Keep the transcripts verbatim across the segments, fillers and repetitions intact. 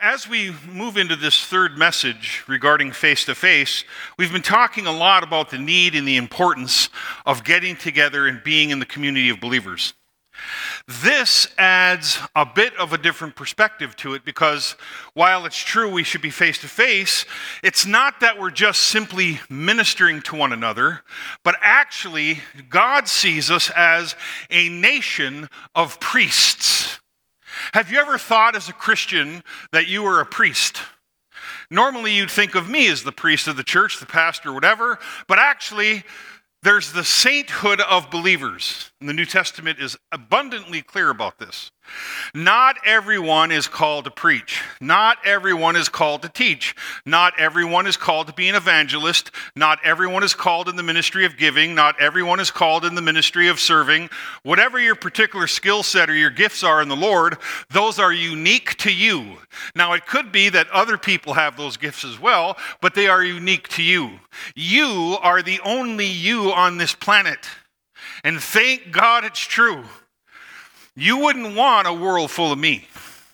as we move into this third message regarding face-to-face, we've been talking a lot about the need and the importance of getting together and being in the community of believers. This adds a bit of a different perspective to it because while it's true we should be face-to-face, it's not that we're just simply ministering to one another, but actually God sees us as a nation of priests. Have you ever thought as a Christian that you were a priest? Normally you'd think of me as the priest of the church, the pastor, whatever, but actually there's the sainthood of believers. And the New Testament is abundantly clear about this. Not everyone is called to preach. Not everyone is called to teach. Not everyone is called to be an evangelist. Not everyone is called in the ministry of giving. Not everyone is called in the ministry of serving. Whatever your particular skill set or your gifts are in the Lord, those are unique to you. Now, it could be that other people have those gifts as well, but they are unique to you. You are the only you on this planet. And thank God it's true. You wouldn't want a world full of me.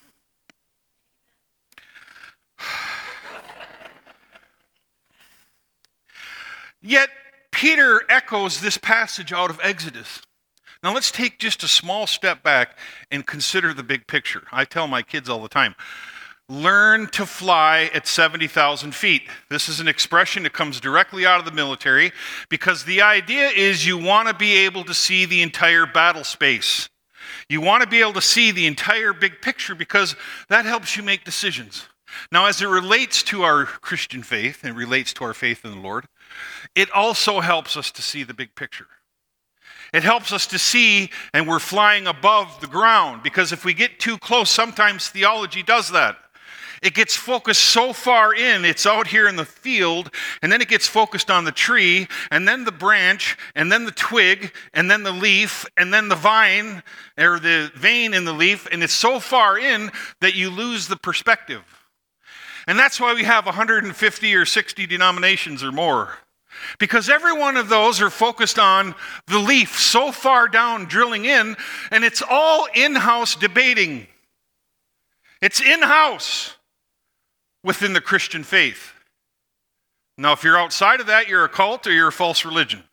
Yet, Peter echoes this passage out of Exodus. Now, let's take just a small step back and consider the big picture. I tell my kids all the time, learn to fly at seventy thousand feet. This is an expression that comes directly out of the military because the idea is you want to be able to see the entire battle space. You want to be able to see the entire big picture because that helps you make decisions. Now, as it relates to our Christian faith and relates to our faith in the Lord, it also helps us to see the big picture. It helps us to see, and we're flying above the ground, because if we get too close, sometimes theology does that. It gets focused so far in, it's out here in the field, and then it gets focused on the tree, and then the branch, and then the twig, and then the leaf, and then the vine, or the vein in the leaf, and it's so far in that you lose the perspective. And that's why we have one hundred fifty or sixty denominations or more. Because every one of those are focused on the leaf so far down, drilling in, and it's all in-house debating. It's in-house within the Christian faith. Now, if you're outside of that, you're a cult or you're a false religion.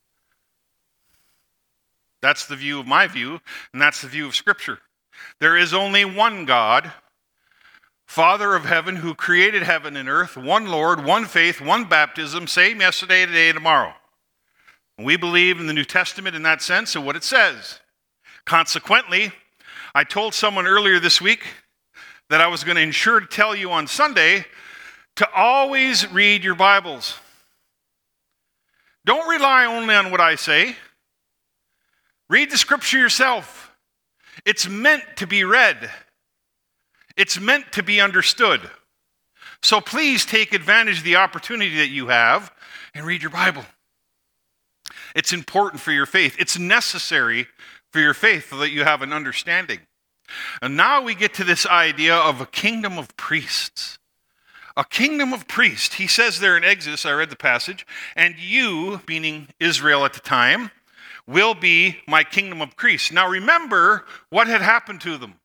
That's the view of my view, and that's the view of Scripture. There is only one God, Father of heaven, who created heaven and earth, one Lord, one faith, one baptism, same yesterday, today, and tomorrow. And we believe in the New Testament in that sense and what it says. Consequently, I told someone earlier this week that I was going to ensure to tell you on Sunday to always read your Bibles. Don't rely only on what I say. Read the Scripture yourself. It's meant to be read. It's meant to be understood. So please take advantage of the opportunity that you have and read your Bible. It's important for your faith. It's necessary for your faith so that you have an understanding. And now we get to this idea of a kingdom of priests. A kingdom of priests. He says there in Exodus, I read the passage, and you, meaning Israel at the time, will be my kingdom of priests. Now remember what had happened to them.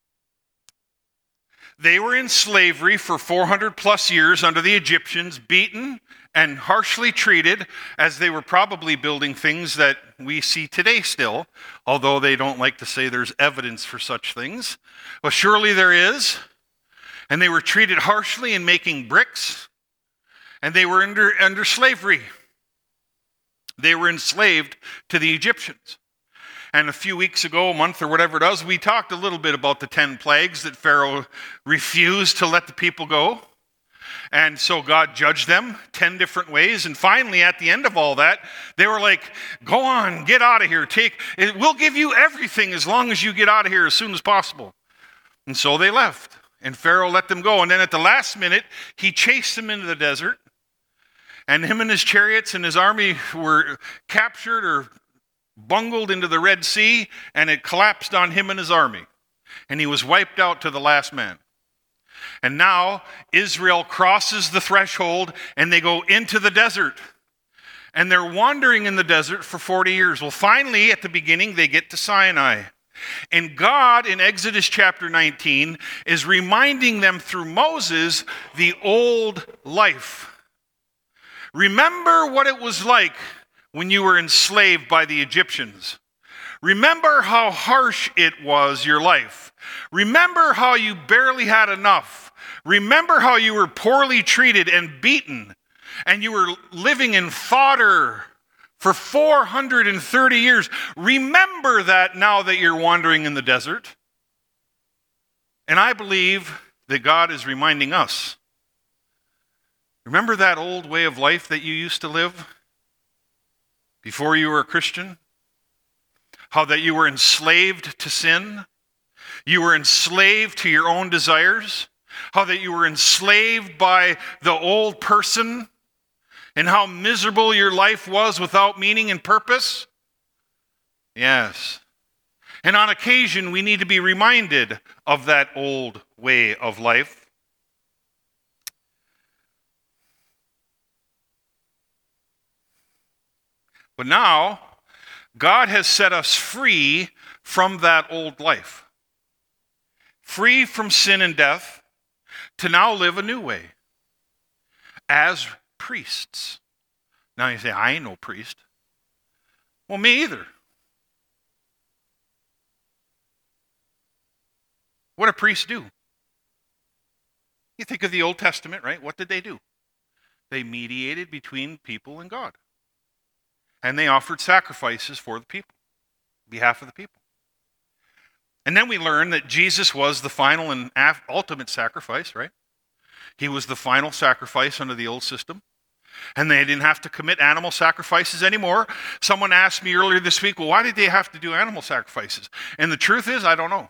They were in slavery for four hundred plus years under the Egyptians, beaten and harshly treated as they were probably building things that we see today still, although they don't like to say there's evidence for such things. Well, surely there is. And they were treated harshly in making bricks, and they were under, under slavery. They were enslaved to the Egyptians. And a few weeks ago, a month or whatever it was, we talked a little bit about the ten plagues that Pharaoh refused to let the people go. And so God judged them ten different ways. And finally, at the end of all that, they were like, go on, get out of here. Take, we'll give you everything as long as you get out of here as soon as possible. And so they left. And Pharaoh let them go. And then at the last minute, he chased them into the desert. And him and his chariots and his army were captured or bungled into the Red Sea, and it collapsed on him and his army. And he was wiped out to the last man. And now Israel crosses the threshold and they go into the desert. And they're wandering in the desert for forty years. Well, finally, at the beginning, they get to Sinai. And God, in Exodus chapter nineteen, is reminding them through Moses the old life. Remember what it was like when you were enslaved by the Egyptians. Remember how harsh it was, your life. Remember how you barely had enough. Remember how you were poorly treated and beaten, and you were living in fodder for four hundred thirty years. Remember that now that you're wandering in the desert. And I believe that God is reminding us. Remember that old way of life that you used to live before you were a Christian? How that you were enslaved to sin? You were enslaved to your own desires? How that you were enslaved by the old person? And how miserable your life was without meaning and purpose? Yes. And on occasion, we need to be reminded of that old way of life. But now, God has set us free from that old life. Free from sin and death, to now live a new way. As priests. Now you say, I ain't no priest. Well, me either. What do priests do? You think of the Old Testament, right? What did they do? They mediated between people and God. And they offered sacrifices for the people, on behalf of the people. And then we learn that Jesus was the final and ultimate sacrifice, right? He was the final sacrifice under the old system. And they didn't have to commit animal sacrifices anymore. Someone asked me earlier this week, well, why did they have to do animal sacrifices? And the truth is, I don't know.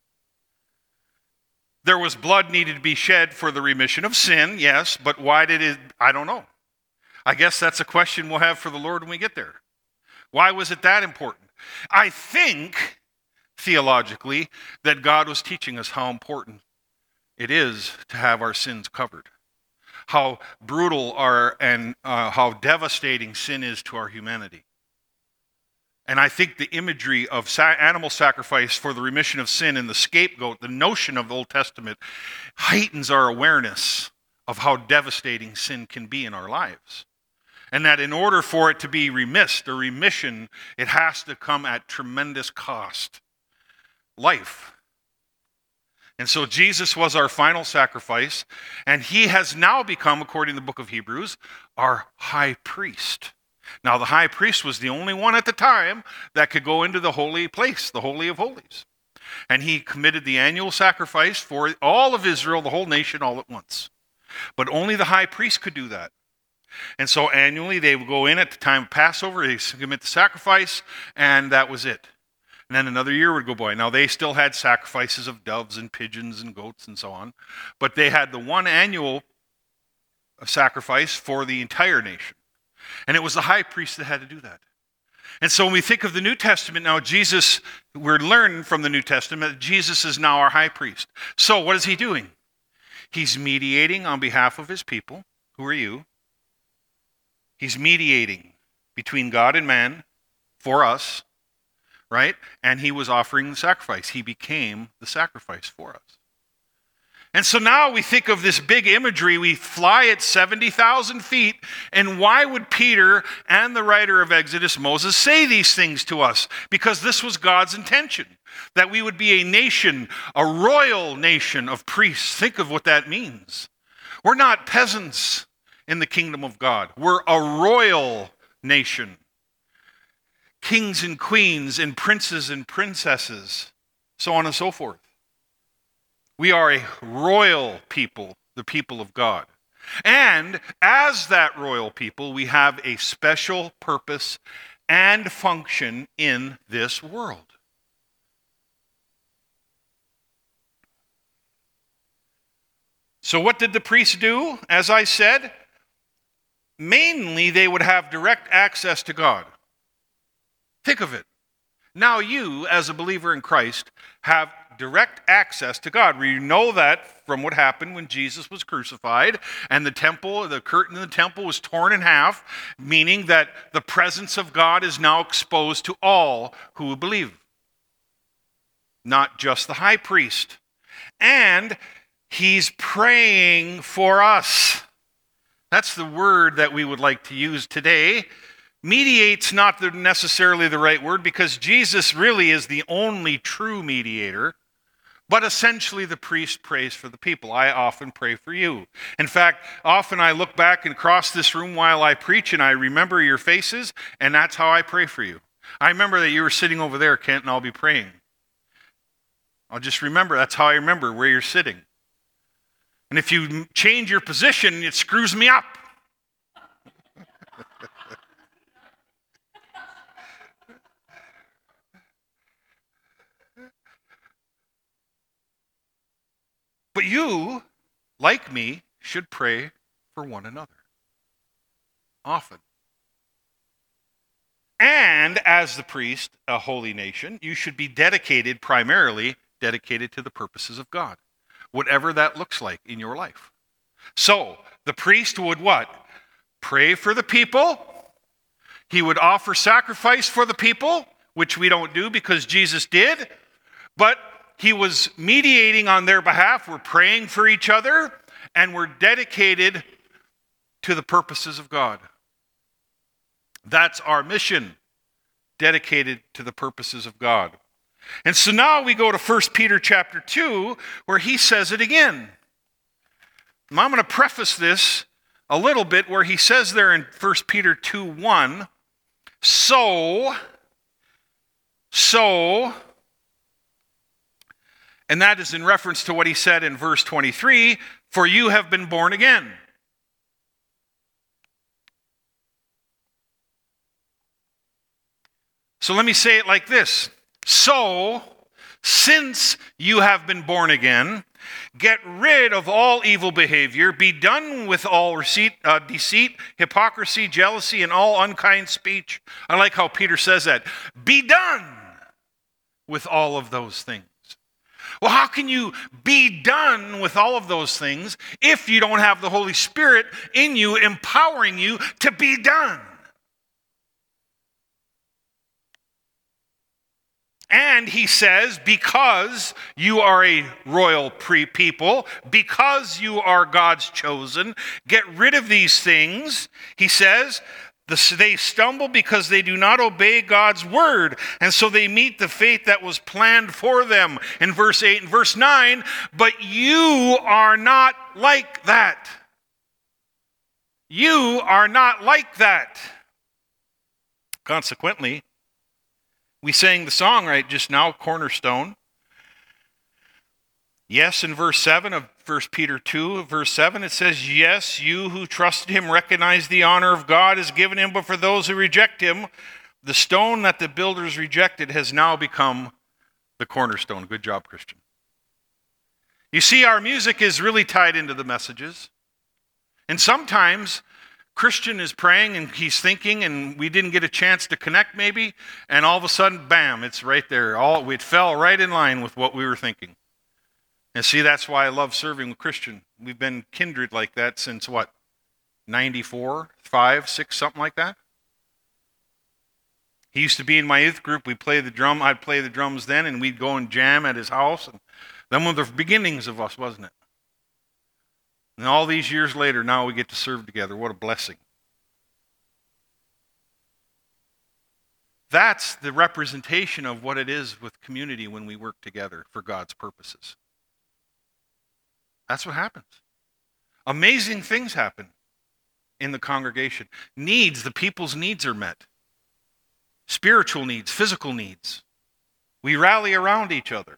There was blood needed to be shed for the remission of sin, yes, but why did it? I don't know. I guess that's a question we'll have for the Lord when we get there. Why was it that important? I think, theologically, that God was teaching us how important it is to have our sins covered. How brutal are and uh, how devastating sin is to our humanity. And I think the imagery of sa- animal sacrifice for the remission of sin and the scapegoat, the notion of the Old Testament, heightens our awareness of how devastating sin can be in our lives. And that in order for it to be remissed or remission, it has to come at tremendous cost. Life. And so Jesus was our final sacrifice, and he has now become, according to the book of Hebrews, our high priest. Now, the high priest was the only one at the time that could go into the holy place, the Holy of Holies. And he committed the annual sacrifice for all of Israel, the whole nation, all at once. But only the high priest could do that. And so annually they would go in at the time of Passover, they commit the sacrifice, and that was it. And then another year would go by. Now they still had sacrifices of doves and pigeons and goats and so on, but they had the one annual sacrifice for the entire nation. And it was the high priest that had to do that. And so when we think of the New Testament now, Jesus, we're learning from the New Testament that Jesus is now our high priest. So what is he doing? He's mediating on behalf of his people. Who are you? He's mediating between God and man for us, right? And he was offering the sacrifice. He became the sacrifice for us. And so now we think of this big imagery. We fly at seventy thousand feet. And why would Peter and the writer of Exodus, Moses, say these things to us? Because this was God's intention, that we would be a nation, a royal nation of priests. Think of what that means. We're not peasants in the kingdom of God. We're a royal nation. Kings and queens and princes and princesses, so on and so forth. We are a royal people, the people of God. And as that royal people, we have a special purpose and function in this world. So what did the priests do? As I said, mainly they would have direct access to God. Think of it. Now you, as a believer in Christ, have direct access to God. We know that from what happened when Jesus was crucified and the temple, the curtain in the temple was torn in half, meaning that the presence of God is now exposed to all who believe. not just the high priest. And he's praying for us. That's the word that we would like to use today. Mediate's not the, necessarily the right word, because Jesus really is the only true mediator. But essentially, the priest prays for the people. I often pray for you. In fact, often I look back and across this room while I preach, and I remember your faces, and that's how I pray for you. I remember that you were sitting over there, Kent, and I'll be praying. I'll just remember, that's how I remember where you're sitting. And if you change your position, it screws me up. But you, like me, should pray for one another often. And as the priest, a holy nation, you should be dedicated, primarily dedicated to the purposes of God, whatever that looks like in your life. So, the priest would what? Pray for the people. He would offer sacrifice for the people, which we don't do because Jesus did. But he was mediating on their behalf. We're praying for each other, and we're dedicated to the purposes of God. That's our mission, dedicated to the purposes of God. And so now we go to First Peter chapter two, where he says it again. And I'm going to preface this a little bit where he says there in First Peter two one, so, so, and that is in reference to what he said in verse twenty-three, for you have been born again. So let me say it like this. So, since you have been born again, get rid of all evil behavior, be done with all receipt, uh, deceit, hypocrisy, jealousy, and all unkind speech. I like how Peter says that. Be done with all of those things. Well, how can you be done with all of those things if you don't have the Holy Spirit in you, empowering you to be done? And he says, because you are a royal pre-people, because you are God's chosen, get rid of these things. He says, they stumble because they do not obey God's word, and so they meet the fate that was planned for them. In verse eight and verse nine, but you are not like that. You are not like that. Consequently, we sang the song right just now, Cornerstone. Yes, in verse seven of First Peter two, verse seven, it says, yes, you who trusted him recognize the honor of God is given him, but for those who reject him, the stone that the builders rejected has now become the cornerstone. Good job, Christian. You see, our music is really tied into the messages. And sometimes Christian is praying and he's thinking, and we didn't get a chance to connect maybe, and all of a sudden, bam, it's right there. All it fell right in line with what we were thinking. And see, that's why I love serving with Christian. We've been kindred like that since what? ninety-four, five, six, something like that. He used to be in my youth group. We'd play the drum. I'd play the drums then, and we'd go and jam at his house. And them were the beginnings of us, wasn't it? And all these years later, now we get to serve together. What a blessing. That's the representation of what it is with community when we work together for God's purposes. That's what happens. Amazing things happen in the congregation. Needs, the people's needs are met. Spiritual needs, physical needs. We rally around each other.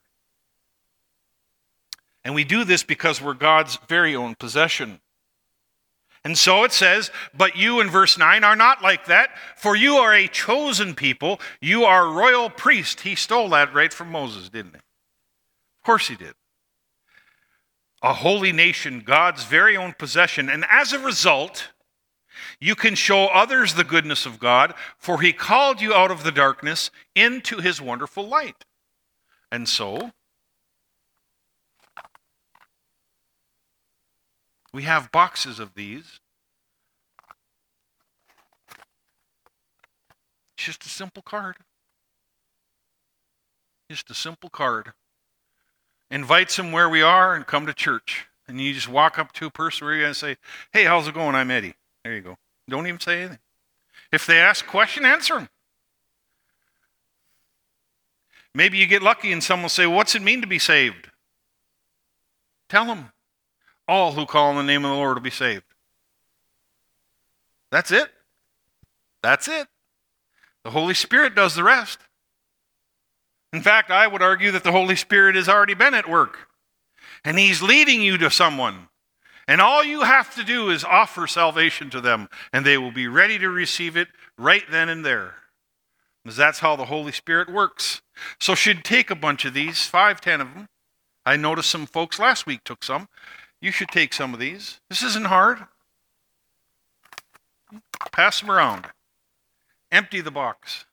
And we do this because we're God's very own possession. And so it says, but you in verse nine are not like that, for you are a chosen people. You are a royal priest. He stole that right from Moses, didn't he? Of course he did. A holy nation, God's very own possession. And as a result, you can show others the goodness of God, for he called you out of the darkness into his wonderful light. And so, we have boxes of these. It's just a simple card. Just a simple card. Invites them where we are and come to church. And you just walk up to a person where you're going to say, hey, how's it going? I'm Eddie. There you go. Don't even say anything. If they ask a question, answer them. Maybe you get lucky and someone will say, what's it mean to be saved? Tell them. All who call on the name of the Lord will be saved. That's it. That's it. The Holy Spirit does the rest. In fact, I would argue that the Holy Spirit has already been at work. And He's leading you to someone. And all you have to do is offer salvation to them. And they will be ready to receive it right then and there. Because that's how the Holy Spirit works. So should take a bunch of these, five, ten of them. I noticed some folks last week took some. You should take some of these. This isn't hard. Pass them around. Empty the box.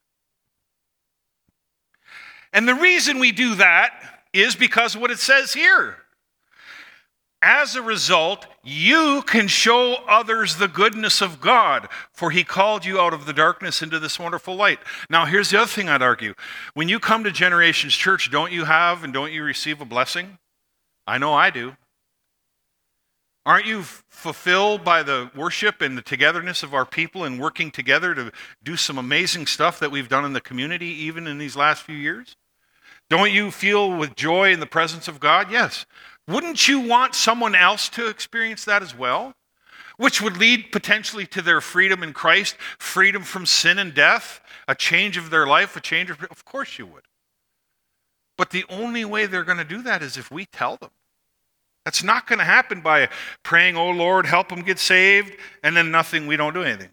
And the reason we do that is because of what it says here. As a result, you can show others the goodness of God, for He called you out of the darkness into this wonderful light. Now, here's the other thing I'd argue. When you come to Generations Church, don't you have and don't you receive a blessing? I know I do. Aren't you fulfilled by the worship and the togetherness of our people and working together to do some amazing stuff that we've done in the community even in these last few years? Don't you feel with joy in the presence of God? Yes. Wouldn't you want someone else to experience that as well? Which would lead potentially to their freedom in Christ, freedom from sin and death, a change of their life, a change of... Of course you would. But the only way they're going to do that is if we tell them. That's not going to happen by praying, oh Lord, help them get saved, and then nothing, we don't do anything.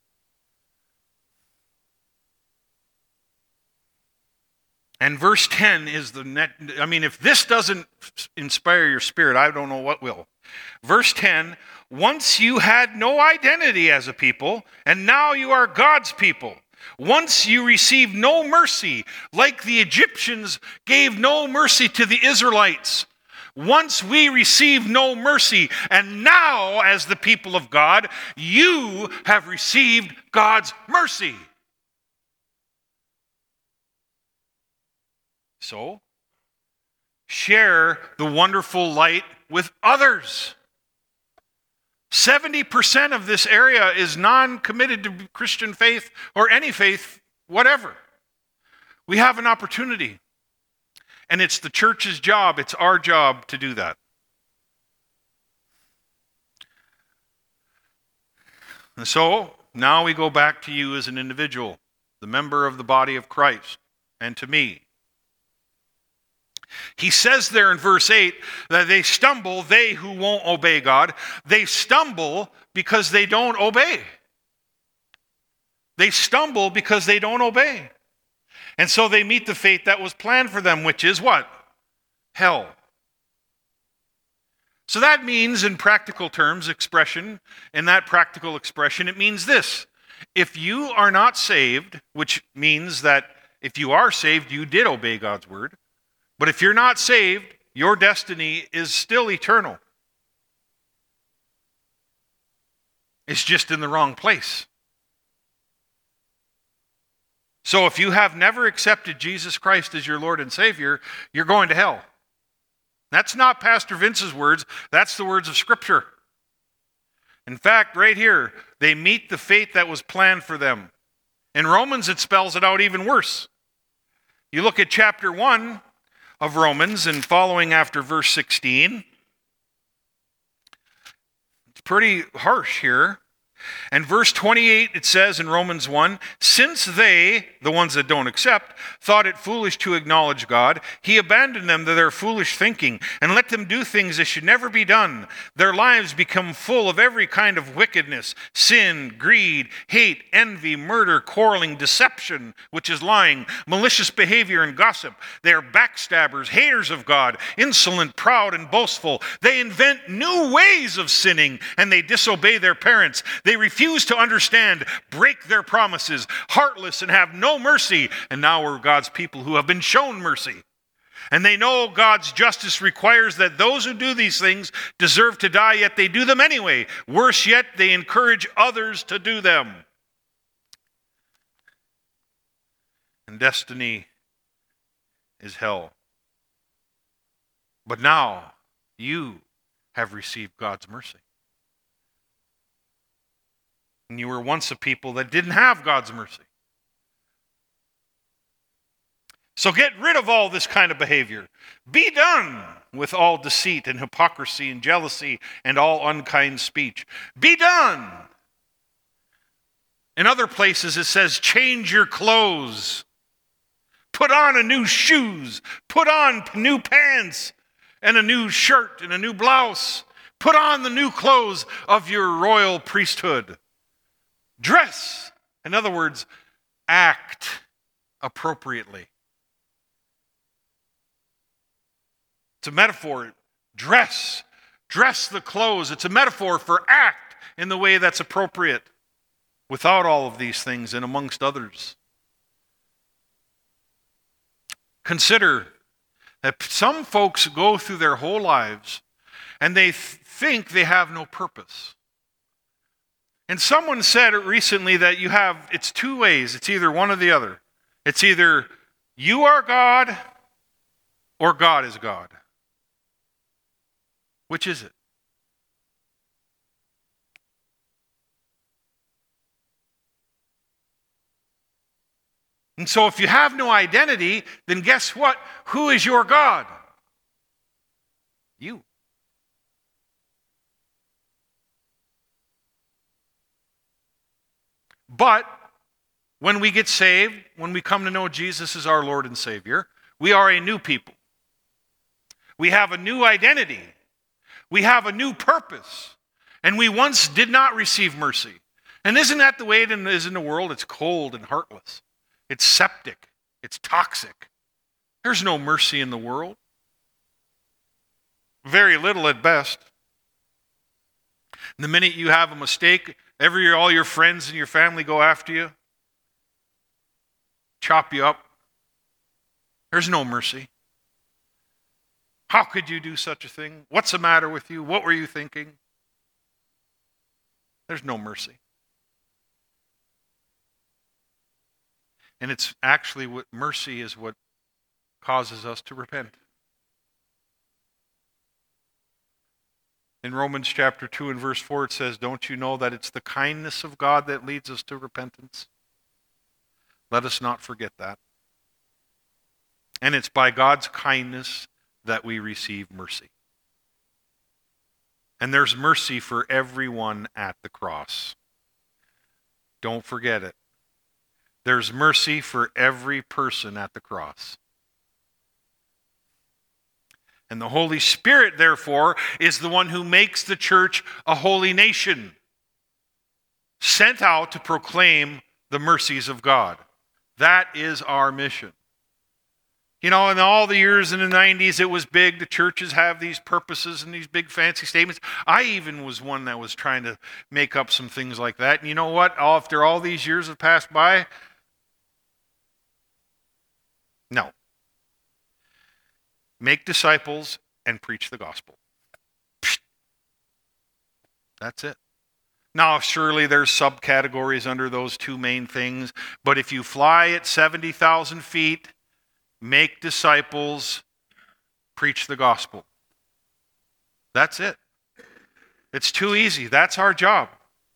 And verse ten is the net. I mean, if this doesn't inspire your spirit, I don't know what will. Verse ten, once you had no identity as a people, and now you are God's people. Once you received no mercy, like the Egyptians gave no mercy to the Israelites. Once we received no mercy, and now as the people of God, you have received God's mercy. So, share the wonderful light with others. seventy percent of this area is non-committed to Christian faith or any faith, whatever. We have an opportunity. And it's the church's job, it's our job to do that. And so, now we go back to you as an individual, the member of the body of Christ, and to me. He says there in verse eight that they stumble, they who won't obey God. They stumble because they don't obey. They stumble because they don't obey. And so they meet the fate that was planned for them, which is what? Hell. So that means, in practical terms, expression, in that practical expression, it means this. If you are not saved, which means that if you are saved, you did obey God's word. But if you're not saved, your destiny is still eternal. It's just in the wrong place. So if you have never accepted Jesus Christ as your Lord and Savior, you're going to hell. That's not Pastor Vince's words. That's the words of Scripture. In fact, right here, they meet the fate that was planned for them. In Romans, it spells it out even worse. You look at chapter one of Romans and following after verse sixteen. It's pretty harsh here. And verse twenty-eight, it says in Romans one, since they, the ones that don't accept, thought it foolish to acknowledge God, He abandoned them to their foolish thinking and let them do things that should never be done. Their lives become full of every kind of wickedness, sin, greed, hate, envy, murder, quarreling, deception, which is lying, malicious behavior and gossip. They are backstabbers, haters of God, insolent, proud, and boastful. They invent new ways of sinning and they disobey their parents. They refuse to understand, break their promises, heartless and have no mercy. And now we're God's people who have been shown mercy. And they know God's justice requires that those who do these things deserve to die, yet they do them anyway. Worse yet, they encourage others to do them. And destiny is hell. But now you have received God's mercy. And you were once a people that didn't have God's mercy. So get rid of all this kind of behavior. Be done with all deceit and hypocrisy and jealousy and all unkind speech. Be done. In other places it says, change your clothes. Put on a new shoes. Put on new pants and a new shirt and a new blouse. Put on the new clothes of your royal priesthood. Dress. In other words, act appropriately. It's a metaphor. Dress. Dress the clothes. It's a metaphor for act in the way that's appropriate. Without all of these things and amongst others. Consider that some folks go through their whole lives and they th- think they have no purpose. And someone said recently that you have, it's two ways. It's either one or the other. It's either you are God or God is God. Which is it? And so if you have no identity, then guess what? Who is your God? You. But when we get saved, when we come to know Jesus as our Lord and Savior, we are a new people. We have a new identity. We have a new purpose. And we once did not receive mercy. And isn't that the way it is in the world? It's cold and heartless. It's septic. It's toxic. There's no mercy in the world. Very little at best. The minute you have a mistake, every all your friends and your family go after you, chop you up. There's no mercy. How could you do such a thing? What's the matter with you? What were you thinking? There's no mercy. And it's actually what mercy is what causes us to repent. In Romans chapter two and verse four it says, don't you know that it's the kindness of God that leads us to repentance? Let us not forget that. And it's by God's kindness that we receive mercy. And there's mercy for everyone at the cross. Don't forget it. There's mercy for every person at the cross. And the Holy Spirit, therefore, is the one who makes the church a holy nation, sent out to proclaim the mercies of God. That is our mission. You know, in all the years in the nineties, it was big. The churches have these purposes and these big fancy statements. I even was one that was trying to make up some things like that. And you know what? After all these years have passed by, no. Make disciples and preach the gospel. That's it. Now, surely there's subcategories under those two main things, but if you fly at seventy thousand feet, make disciples, preach the gospel. That's it. It's too easy. That's our job.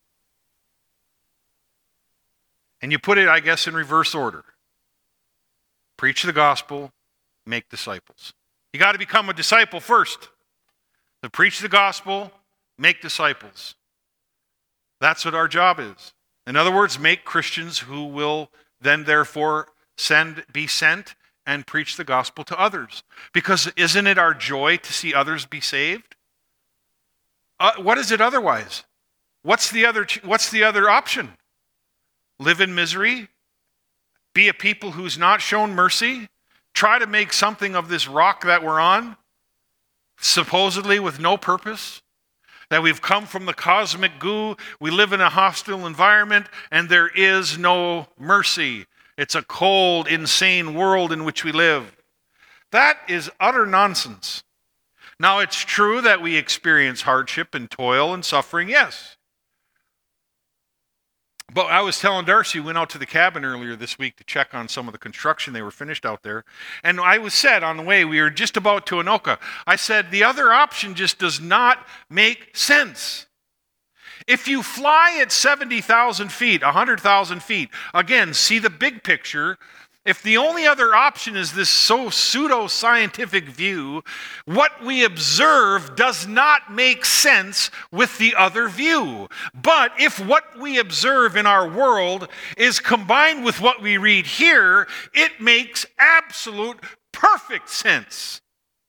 And you put it, I guess, in reverse order. Preach the gospel, make disciples. You got to become a disciple first. To preach the gospel, make disciples. That's what our job is. In other words, make Christians who will then therefore send, be sent and preach the gospel to others. Because isn't it our joy to see others be saved? Uh, what is it otherwise? What's the other, what's the other option? Live in misery? Be a people who's not shown mercy? Try to make something of this rock that we're on, supposedly with no purpose? That we've come from the cosmic goo, we live in a hostile environment, and there is no mercy. It's a cold, insane world in which we live. That is utter nonsense. Now, it's true that we experience hardship and toil and suffering, yes. But I was telling Darcy, we went out to the cabin earlier this week to check on some of the construction. They were finished out there. And I was said on the way, we were just about to Anoka. I said, the other option just does not make sense. If you fly at seventy thousand feet, one hundred thousand feet, again, see the big picture. If the only other option is this so pseudo-scientific view, what we observe does not make sense with the other view. But if what we observe in our world is combined with what we read here, it makes absolute perfect sense.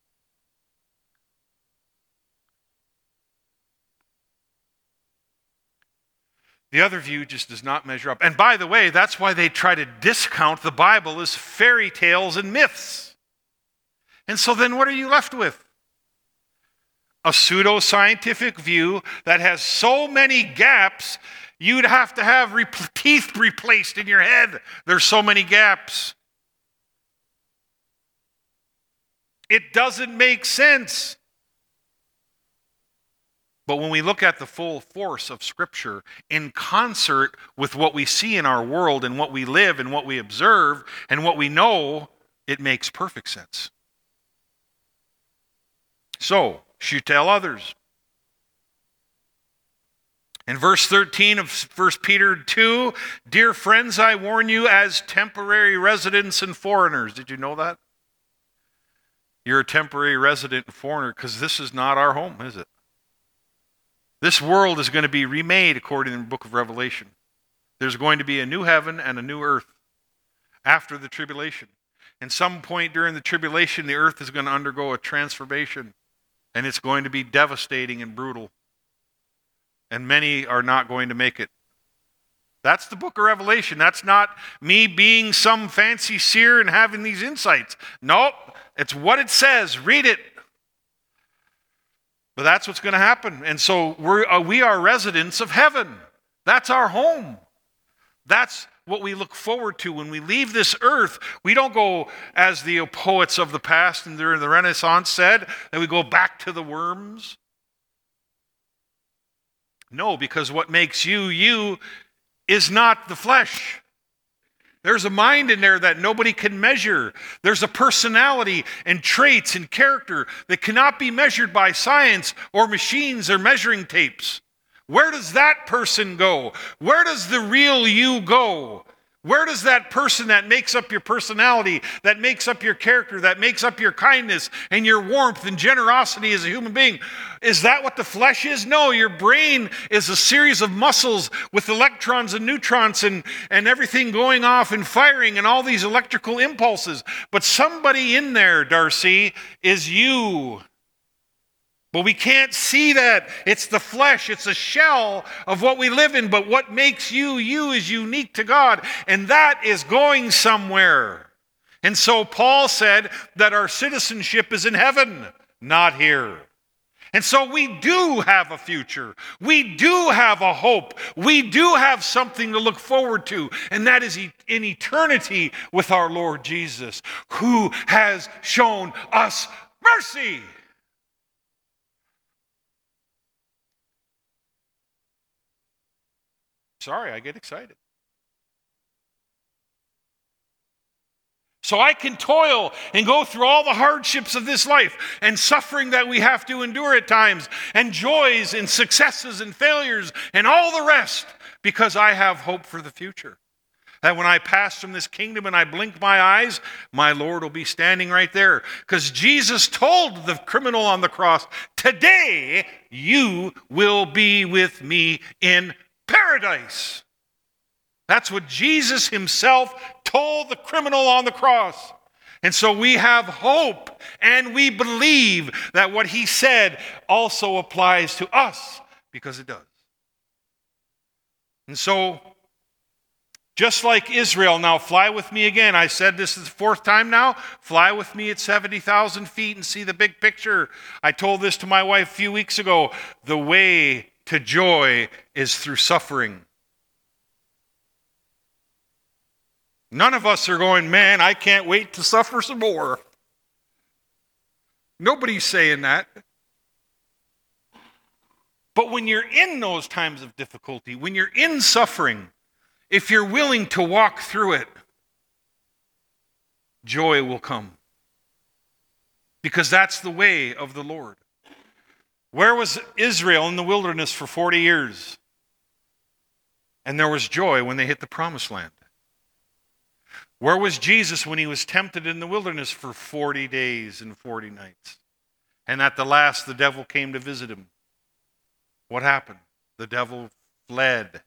The other view just does not measure up. And by the way, that's why they try to discount the Bible as fairy tales and myths. And so then what are you left with? A pseudo-scientific view that has so many gaps, you'd have to have re- teeth replaced in your head. There's so many gaps. It doesn't make sense. But when we look at the full force of Scripture in concert with what we see in our world and what we live and what we observe and what we know, it makes perfect sense. So, you tell others. In verse thirteen of First Peter two, dear friends, I warn you as temporary residents and foreigners. Did you know that? You're a temporary resident and foreigner because this is not our home, is it? This world is going to be remade according to the book of Revelation. There's going to be a new heaven and a new earth after the tribulation. And some point during the tribulation, the earth is going to undergo a transformation, and it's going to be devastating and brutal. And many are not going to make it. That's the book of Revelation. That's not me being some fancy seer and having these insights. Nope, it's what it says. Read it. But that's what's going to happen. And so we're, uh, we are residents of heaven. That's our home. That's what we look forward to. When we leave this earth, we don't go, as the poets of the past and during the Renaissance said, that we go back to the worms. No, because what makes you, you, is not the flesh. There's a mind in there that nobody can measure. There's a personality and traits and character that cannot be measured by science or machines or measuring tapes. Where does that person go? Where does the real you go? Where does that person that makes up your personality, that makes up your character, that makes up your kindness and your warmth and generosity as a human being, is that what the flesh is? No, your brain is a series of muscles with electrons and neutrons and, and everything going off and firing and all these electrical impulses. But somebody in there, Darcy, is you. But we can't see that. It's the flesh. It's a shell of what we live in. But what makes you, you is unique to God. And that is going somewhere. And so Paul said that our citizenship is in heaven, not here. And so we do have a future. We do have a hope. We do have something to look forward to. And that is in eternity with our Lord Jesus, who has shown us mercy. Sorry, I get excited. So I can toil and go through all the hardships of this life and suffering that we have to endure at times and joys and successes and failures and all the rest because I have hope for the future. That when I pass from this kingdom and I blink my eyes, my Lord will be standing right there. Because Jesus told the criminal on the cross, today you will be with me in paradise. That's what Jesus himself told the criminal on the cross. And so we have hope and we believe that what he said also applies to us because it does. And so, just like Israel, now fly with me again. I said this is the fourth time now. Fly with me at seventy thousand feet and see the big picture. I told this to my wife a few weeks ago. The way to joy is through suffering. None of us are going, man, I can't wait to suffer some more. Nobody's saying that. But when you're in those times of difficulty, when you're in suffering, if you're willing to walk through it, joy will come. Because that's the way of the Lord. Where was Israel in the wilderness for forty years? And there was joy when they hit the promised land. Where was Jesus when he was tempted in the wilderness for forty days and forty nights? And at the last, the devil came to visit him. What happened? The devil fled.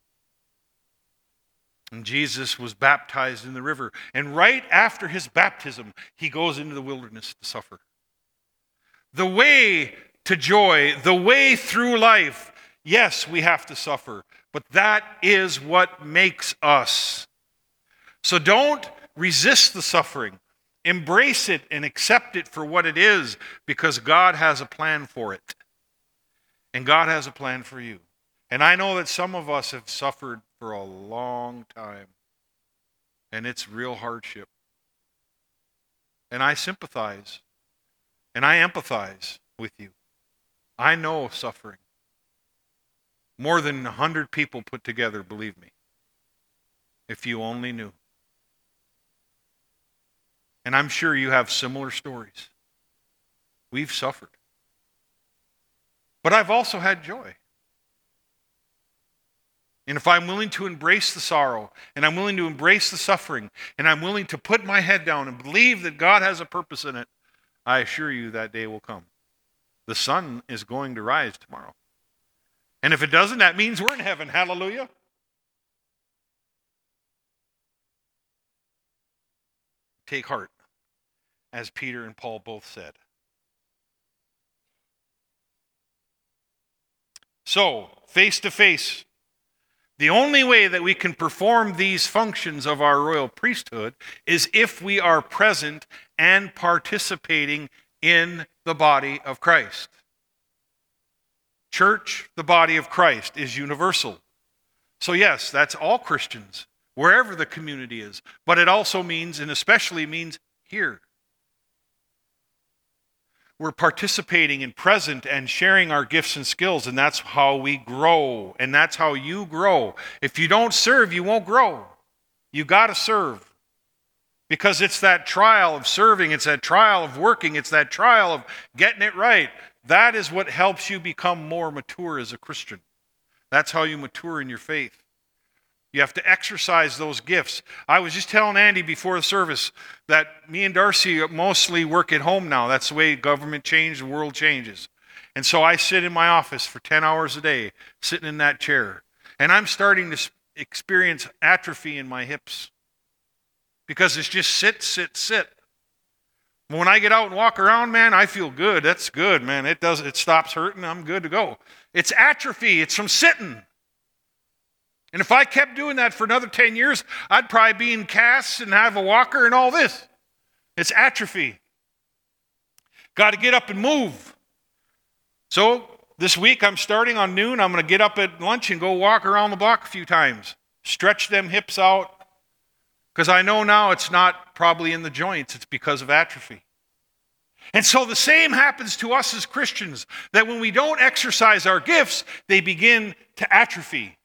And Jesus was baptized in the river. And right after his baptism, he goes into the wilderness to suffer. The way to joy, the way through life, yes, we have to suffer. But that is what makes us. So don't resist the suffering. Embrace it and accept it for what it is, because God has a plan for it. And God has a plan for you. And I know that some of us have suffered for a long time. And it's real hardship. And I sympathize. And I empathize with you. I know suffering. More than a hundred people put together, believe me. If you only knew. And I'm sure you have similar stories. We've suffered. But I've also had joy. And if I'm willing to embrace the sorrow, and I'm willing to embrace the suffering, and I'm willing to put my head down and believe that God has a purpose in it, I assure you that day will come. The sun is going to rise tomorrow. And if it doesn't, that means we're in heaven. Hallelujah. Take heart, as Peter and Paul both said. So, face to face, the only way that we can perform these functions of our royal priesthood is if we are present and participating in the body of Christ. Church, the body of Christ, is universal. So yes, that's all Christians, wherever the community is. But it also means, and especially means, here. We're participating and present and sharing our gifts and skills, and that's how we grow, and that's how you grow. If you don't serve, you won't grow. You got to serve. Because it's that trial of serving, it's that trial of working, it's that trial of getting it right. That is what helps you become more mature as a Christian. That's how you mature in your faith. You have to exercise those gifts. I was just telling Andy before the service that me and Darcy mostly work at home now. That's the way government changed, the world changes. And so I sit in my office for ten hours a day, sitting in that chair. And I'm starting to experience atrophy in my hips. Because it's just sit, sit, sit. When I get out and walk around, man, I feel good. That's good, man. It does. It stops hurting. I'm good to go. It's atrophy. It's from sitting. And if I kept doing that for another ten years, I'd probably be in casts and have a walker and all this. It's atrophy. Got to get up and move. So this week I'm starting on noon. I'm going to get up at lunch and go walk around the block a few times. Stretch them hips out. Because I know now it's not probably in the joints. It's because of atrophy. And so the same happens to us as Christians. That when we don't exercise our gifts, they begin to atrophy.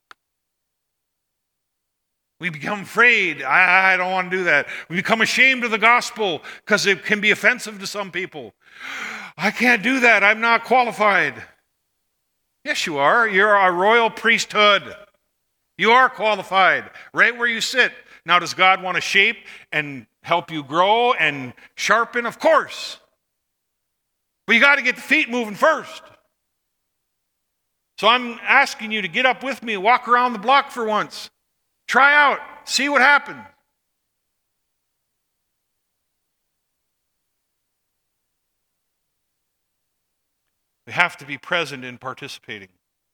We become afraid. I, I don't want to do that. We become ashamed of the gospel because it can be offensive to some people. I can't do that. I'm not qualified. Yes, you are. You're a royal priesthood. You are qualified right where you sit. Now, does God want to shape and help you grow and sharpen? Of course. But you got to get the feet moving first. So I'm asking you to get up with me and walk around the block for once. Try out. See what happens. We have to be present in participating.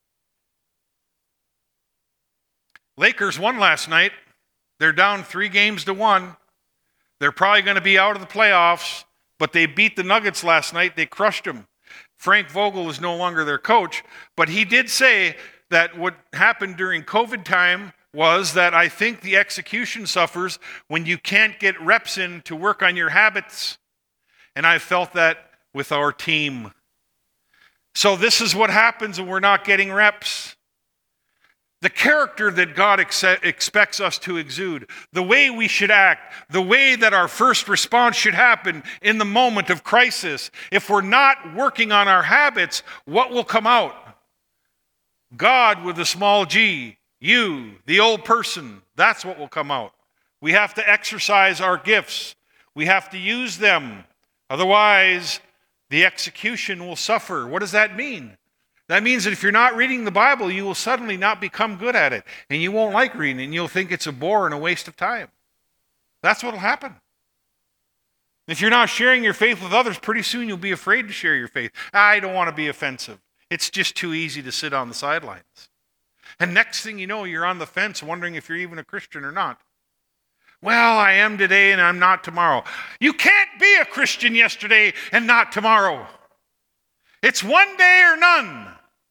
Lakers won last night. They're down three games to one. They're probably going to be out of the playoffs, but they beat the Nuggets last night. They crushed them. Frank Vogel is no longer their coach, but he did say that what happened during COVID time was that I think the execution suffers when you can't get reps in to work on your habits. And I felt that with our team. So this is what happens when we're not getting reps. the character that God ex- expects us to exude, the way we should act, the way that our first response should happen in the moment of crisis. If we're not working on our habits, what will come out? God with a small g, you, the old person, that's what will come out. We have to exercise our gifts. We have to use them. Otherwise, the execution will suffer. What does that mean? That means that if you're not reading the Bible, you will suddenly not become good at it. And you won't like reading it, and you'll think it's a bore and a waste of time. That's what will happen. If you're not sharing your faith with others, pretty soon you'll be afraid to share your faith. I don't want to be offensive. It's just too easy to sit on the sidelines. And next thing you know, you're on the fence wondering if you're even a Christian or not. Well, I am today and I'm not tomorrow. You can't be a Christian yesterday and not tomorrow. It's one day or none.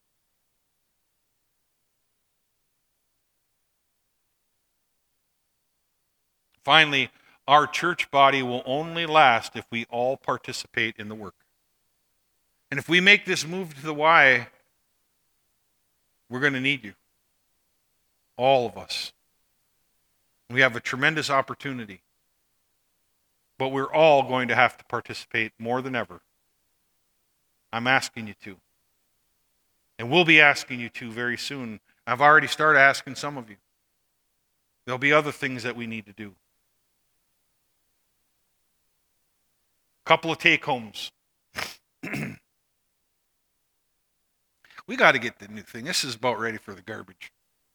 Finally, our church body will only last if we all participate in the work. And if we make this move to the Y, we're going to need you. All of us. We have a tremendous opportunity. But we're all going to have to participate more than ever. I'm asking you to. And we'll be asking you to very soon. I've already started asking some of you. There'll be other things that we need to do. Couple of take-homes. We got to get the new thing. This is about ready for the garbage.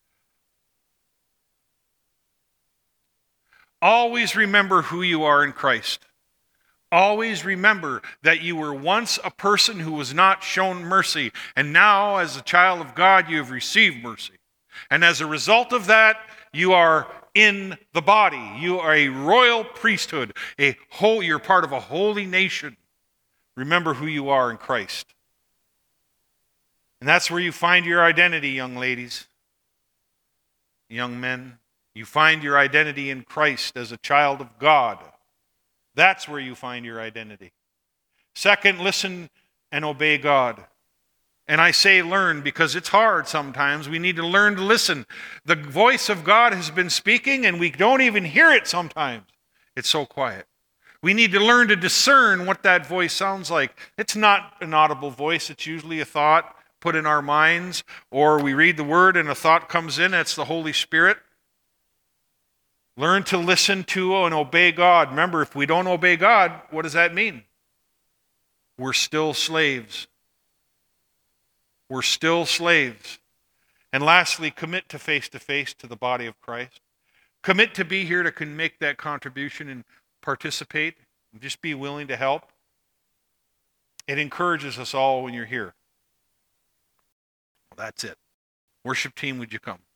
Always remember who you are in Christ. Always remember that you were once a person who was not shown mercy, and now as a child of God you have received mercy. And as a result of that, you are in the body. You are a royal priesthood. A whole, you're part of a holy nation. Remember who you are in Christ. And that's where you find your identity, young ladies, young men. You find your identity in Christ as a child of God. That's where you find your identity. Second, listen and obey God. And I say learn because it's hard sometimes. We need to learn to listen. The voice of God has been speaking and we don't even hear it sometimes. It's so quiet. We need to learn to discern what that voice sounds like. It's not an audible voice. It's usually a thought put in our minds, or we read the word and a thought comes in. That's the Holy Spirit. Learn to listen to and obey God. Remember, if we don't obey God, what does that mean? We're still slaves. We're still slaves. And lastly, commit to face-to-face to the body of Christ. Commit to be here to make that contribution and participate. Just be willing to help. It encourages us all when you're here. Well, that's it. Worship team, would you come?